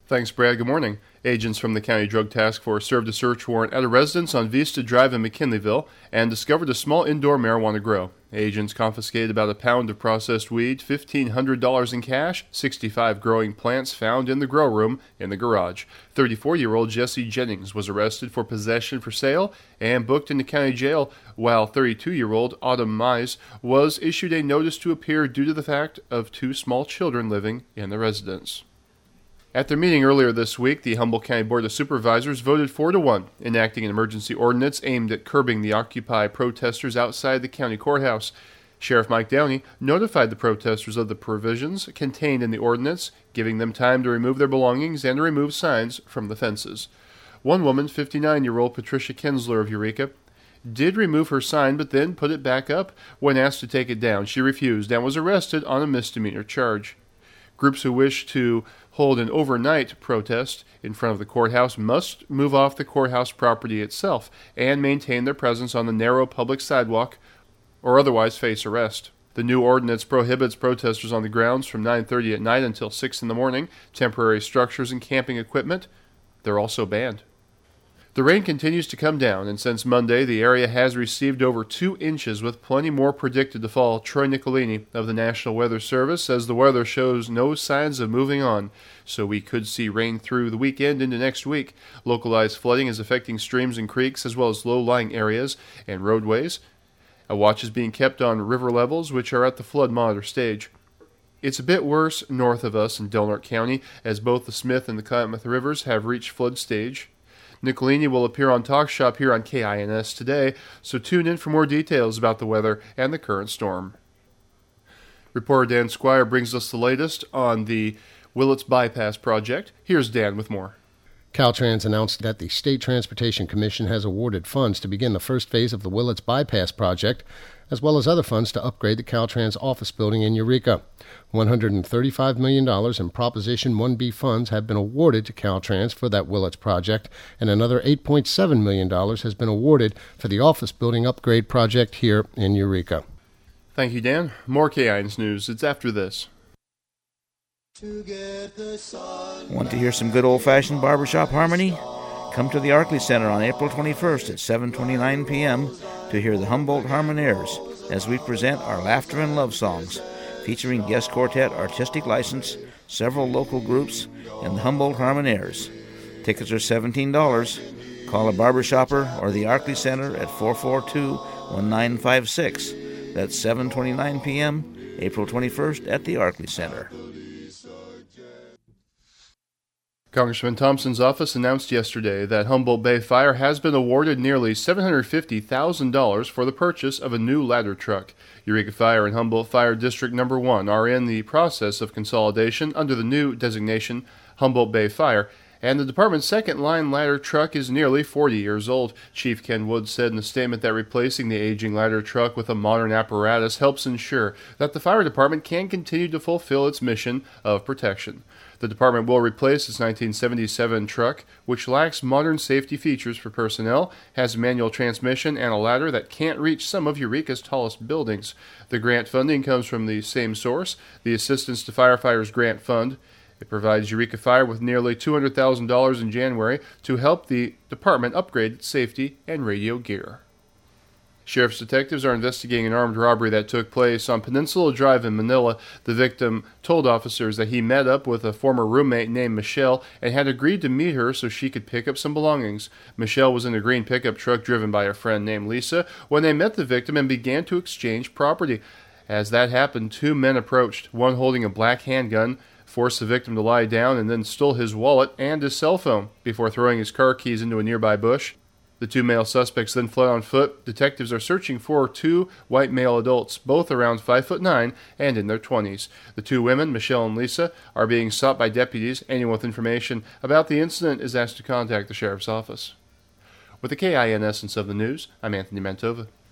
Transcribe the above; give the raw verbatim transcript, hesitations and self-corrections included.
Thanks, Brad. Good morning. Agents from the County Drug Task Force served a search warrant at a residence on Vista Drive in McKinleyville and discovered a small indoor marijuana grow. Agents confiscated about a pound of processed weed, fifteen hundred dollars in cash, sixty-five growing plants found in the grow room in the garage. thirty-four-year-old Jesse Jennings was arrested for possession for sale and booked into county jail, while thirty-two-year-old Autumn Mize was issued a notice to appear due to the fact of two small children living in the residence. At their meeting earlier this week, the Humboldt County Board of Supervisors voted four to one, enacting an emergency ordinance aimed at curbing the Occupy protesters outside the county courthouse. Sheriff Mike Downey notified the protesters of the provisions contained in the ordinance, giving them time to remove their belongings and to remove signs from the fences. One woman, fifty-nine-year-old Patricia Kinsler of Eureka, did remove her sign but then put it back up when asked to take it down. She refused and was arrested on a misdemeanor charge. Groups who wish to hold an overnight protest in front of the courthouse must move off the courthouse property itself and maintain their presence on the narrow public sidewalk or otherwise face arrest. The new ordinance prohibits protesters on the grounds from nine thirty at night until six in the morning. Temporary structures and camping equipment, they're also banned. The rain continues to come down, and since Monday, the area has received over two inches, with plenty more predicted to fall. Troy Nicolini of the National Weather Service says the weather shows no signs of moving on, so we could see rain through the weekend into next week. Localized flooding is affecting streams and creeks, as well as low-lying areas and roadways. A watch is being kept on river levels, which are at the flood monitor stage. It's a bit worse north of us in Del Norte County, as both the Smith and the Klamath rivers have reached flood stage. Nicolini will appear on Talk Shop here on K I N S today, so tune in for more details about the weather and the current storm. Reporter Dan Squire brings us the latest on the Willits Bypass project. Here's Dan with more. Caltrans announced that the State Transportation Commission has awarded funds to begin the first phase of the Willits Bypass project, as well as other funds to upgrade the Caltrans office building in Eureka. one hundred thirty-five million dollars in Proposition one B funds have been awarded to Caltrans for that Willits project, and another eight point seven million dollars has been awarded for the office building upgrade project here in Eureka. Thank you, Dan. More K I N S news. It's after this. Want to hear some good old-fashioned barbershop harmony? Come to the Arkley Center on April twenty-first at seven twenty-nine p.m. to hear the Humboldt Harmonaires as we present our laughter and love songs, featuring guest quartet Artistic License, several local groups, and the Humboldt Harmonaires. Tickets are seventeen dollars. Call a barbershopper or the Arkley Center at four four two, one nine five six. That's seven twenty-nine p.m., April twenty-first at the Arkley Center. Congressman Thompson's office announced yesterday that Humboldt Bay Fire has been awarded nearly seven hundred fifty thousand dollars for the purchase of a new ladder truck. Eureka Fire and Humboldt Fire District Number one are in the process of consolidation under the new designation Humboldt Bay Fire, and the department's second-line ladder truck is nearly forty years old. Chief Ken Wood said in a statement that replacing the aging ladder truck with a modern apparatus helps ensure that the fire department can continue to fulfill its mission of protection. The department will replace its nineteen seventy-seven truck, which lacks modern safety features for personnel, has a manual transmission, and a ladder that can't reach some of Eureka's tallest buildings. The grant funding comes from the same source, the Assistance to Firefighters Grant Fund. It provides Eureka Fire with nearly two hundred thousand dollars in January to help the department upgrade its safety and radio gear. Sheriff's detectives are investigating an armed robbery that took place on Peninsula Drive in Manila. The victim told officers that he met up with a former roommate named Michelle and had agreed to meet her so she could pick up some belongings. Michelle was in a green pickup truck driven by a friend named Lisa when they met the victim and began to exchange property. As that happened, two men approached, one holding a black handgun, forced the victim to lie down, and then stole his wallet and his cell phone before throwing his car keys into a nearby bush. The two male suspects then fled on foot. Detectives are searching for two white male adults, both around five foot nine and in their twenties. The two women, Michelle and Lisa, are being sought by deputies. Anyone with information about the incident is asked to contact the sheriff's office. With the K I N essence of the news, I'm Anthony Mantova.